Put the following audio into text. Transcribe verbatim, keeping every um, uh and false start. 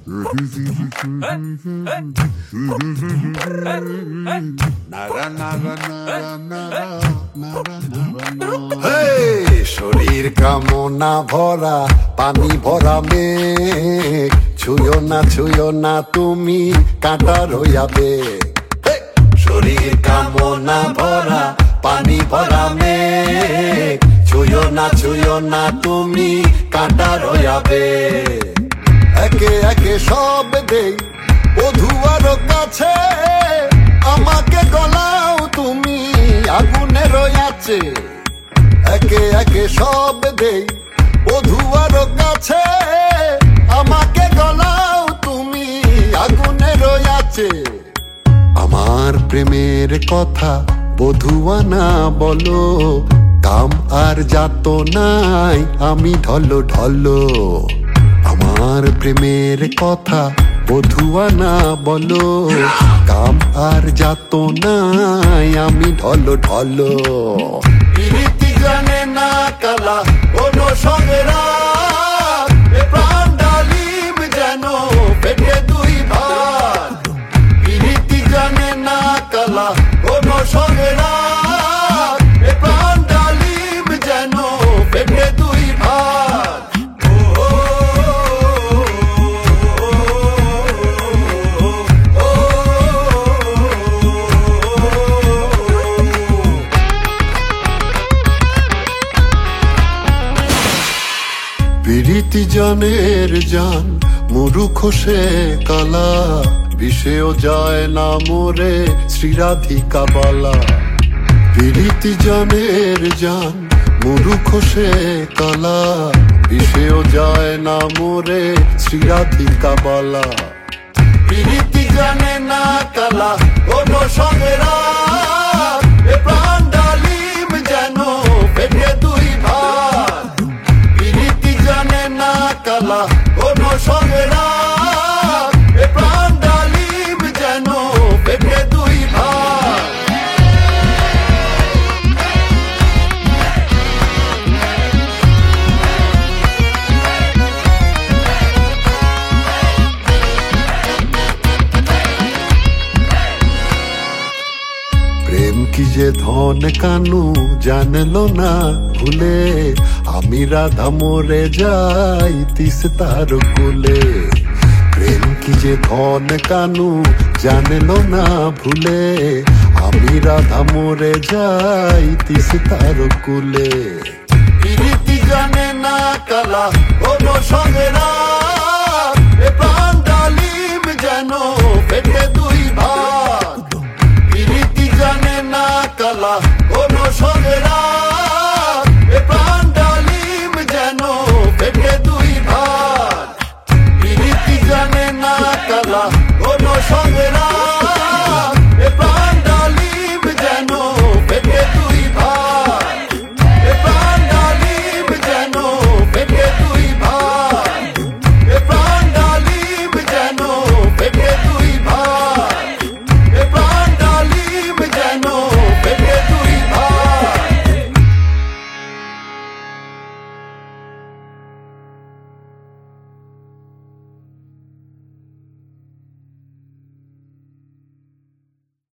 শরীর কামনা ভরা পানি ভরা মেঘ, ছুঁয়ো না ছুঁয়ো না তুমি কাঁটা রইয়াবে। শরীর কামনা ভরা পানি ভরা মেঘ, ছুঁয়ো না ছুঁয়ো না তুমি কাঁটা রইয়াবে। একে একে সব দেই বধুয়ার কাছে, আমাকে গলাও তুমি আগুনে রইয়াছে। একে একে সব দেই বধুয়ার কাছে, আমাকে গলাও তুমি আগুনে রইয়াছে। আমার প্রেমের কথা বধুয়া না বলো, কাম আর যাত নাই আমি ঢলো ঢলো। আমার প্রেমের কথা বধুয়া না বলো, কাম আর যাত নাই আমি ঢলো ঢলো। প্রীতি জানে না কালা কোন সঙ্গেরা, প্রাণ ডালিম যেন পেটে দুই ভাগ। প্রীতি জানে না কালা কোন সঙ্গেরা, প্রাণ ডালিম যেন পেটে দুই ভাগ। প্রীতি জানের জান মুরুখ সে কালা, বিষেও যায় না মোরে শ্রীরাধিকা বালা। প্রীতি জানের জান মুরুখ সে কালা, বিষেও যায় না মোরে শ্রীরাধিকা বালা। প্রীতি জানে না কালা কোন সঙ্গেরা, প্রাণ ডালিম যেন পেটে দুই ভাগ। প্রীতি জানে না কালা কোন সঙ্গেরা, প্রাণ ডালিম যেন পেটে দুই ভাগ। প্রেম কি যে ধন কানু জানলো না ভুলে, আমি রাধা মরে যাই তিস্তার কুলে। প্রেম কি যে ধন কানু জানলো না ভুলে, আমি রাধা মরে যাই তিস্তার কুলে। প্রীতি জানে না কালা কোন সঙ্গেরা, প্রাণ ডালিম যেন পেটে